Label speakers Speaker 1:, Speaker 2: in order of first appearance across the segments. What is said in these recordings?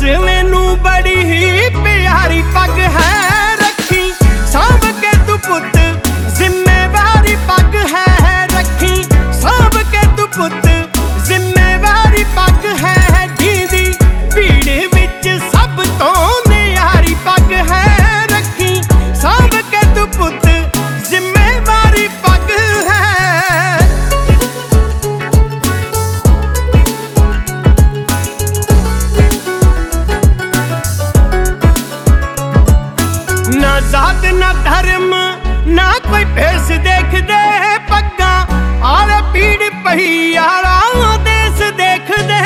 Speaker 1: मैनू बड़ी ही प्यारी पग है रखी सांभ के तू पुत जिम्मेवारी पग है रखी सांभ के तू पुत जिम्मेवारी पग है जीदी भीड़ विच सब तो न्यारी पग है रखी सांभ के तू पुत जिम्मेवारी पग है। ना जात ना धर्म ना कोई भेस देख दे पग्गा आले पीड़ पही आला देश देख दे।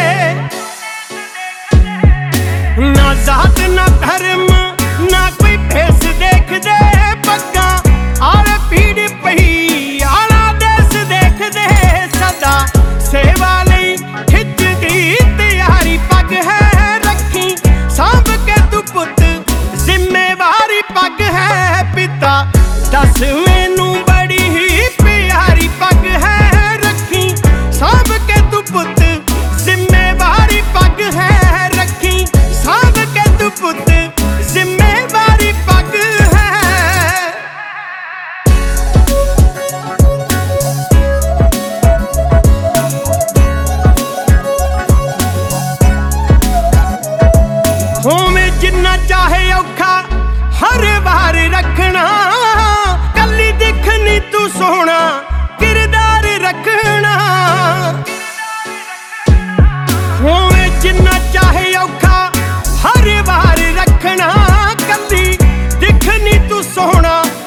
Speaker 1: ना जात ना धर्म ना कोई भेस देख दे पग्गा आले पीड़ पही आला देश देख दे। सदा सेवा लई खिचदी तैयारी पग है रखी सांभ के तू पुत जिम्मेवारी पग है पिता दस मैनू बड़ी ही प्यारी पग है रखी सांभ के तू पुत जिम्मेवारी पग है रखी सांभ के तू पुत जिम्मेवारी पग है। होवे जिन्ना चाहे औखा हर बार रखना कली दिखनी तू सोहना किरदार रखना। होवे जिन्ना चाहे औखा हर बार रखना कली दिखनी तू सोहना